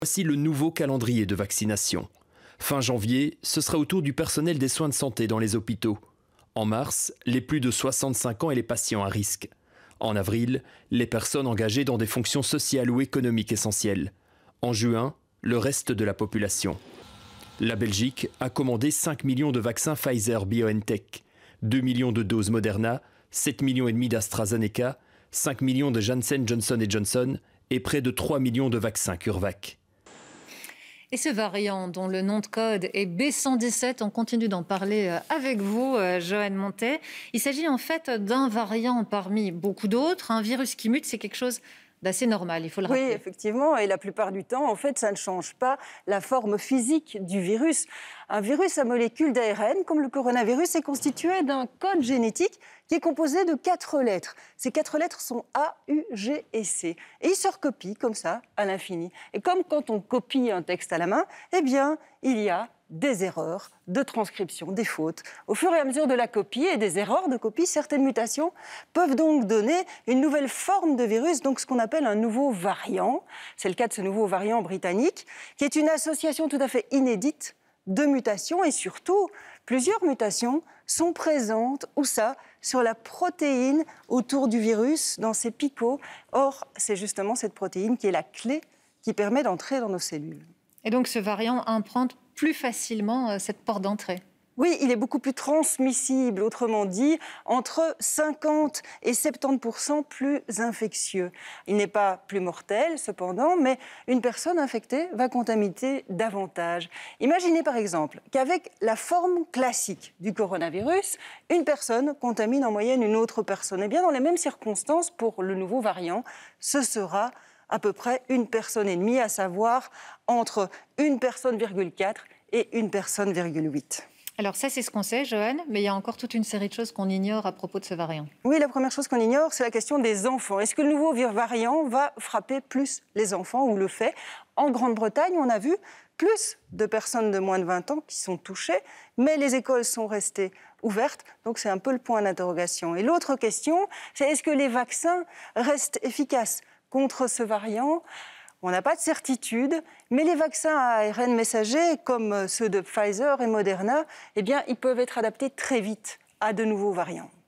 Voici le nouveau calendrier de vaccination. Fin janvier, ce sera au tour du personnel des soins de santé dans les hôpitaux. En mars, les plus de 65 ans et les patients à risque. En avril, les personnes engagées dans des fonctions sociales ou économiques essentielles. En juin, le reste de la population. La Belgique a commandé 5 millions de vaccins Pfizer-BioNTech, 2 millions de doses Moderna, 7 millions et demi d'AstraZeneca, 5 millions de Janssen Johnson & Johnson et près de 3 millions de vaccins CureVac. Et ce variant, dont le nom de code est B117, on continue d'en parler avec vous, Joanne Montet. Il s'agit en fait d'un variant parmi beaucoup d'autres. Un virus qui mute, c'est quelque chose d'assez normal, il faut le rappeler. Oui, effectivement, et la plupart du temps, en fait, ça ne change pas la forme physique du virus. Un virus à molécules d'ARN, comme le coronavirus, est constitué d'un code génétique qui est composé de 4 lettres. Ces 4 lettres sont A, U, G et C. Et ils se recopient comme ça, à l'infini. Et comme quand on copie un texte à la main, eh bien, il y a des erreurs de transcription, des fautes. Au fur et à mesure de la copie et des erreurs de copie, certaines mutations peuvent donc donner une nouvelle forme de virus, donc ce qu'on appelle un nouveau variant. C'est le cas de ce nouveau variant britannique, qui est une association tout à fait inédite de mutations et surtout, plusieurs mutations sont présentes, où ça, sur la protéine autour du virus, dans ces picots. Or, c'est justement cette protéine qui est la clé qui permet d'entrer dans nos cellules. Et donc ce variant emprunte plus facilement cette porte d'entrée. Oui, il est beaucoup plus transmissible, autrement dit, entre 50 et 70% plus infectieux. Il n'est pas plus mortel, cependant, mais une personne infectée va contaminer davantage. Imaginez par exemple qu'avec la forme classique du coronavirus, une personne contamine en moyenne une autre personne. Eh bien, dans les mêmes circonstances, pour le nouveau variant, ce sera à peu près une personne et demie, à savoir entre une personne, 4 et une personne, 8. Alors ça, c'est ce qu'on sait, Joanne, mais il y a encore toute une série de choses qu'on ignore à propos de ce variant. Oui, la première chose qu'on ignore, c'est la question des enfants. Est-ce que le nouveau variant va frapper plus les enfants ou le fait? En Grande-Bretagne, on a vu plus de personnes de moins de 20 ans qui sont touchées, mais les écoles sont restées ouvertes, donc c'est un peu le point d'interrogation. Et l'autre question, c'est est-ce que les vaccins restent efficaces contre ce variant? On n'a pas de certitude, mais les vaccins à ARN messager, comme ceux de Pfizer et Moderna, eh bien, ils peuvent être adaptés très vite à de nouveaux variants.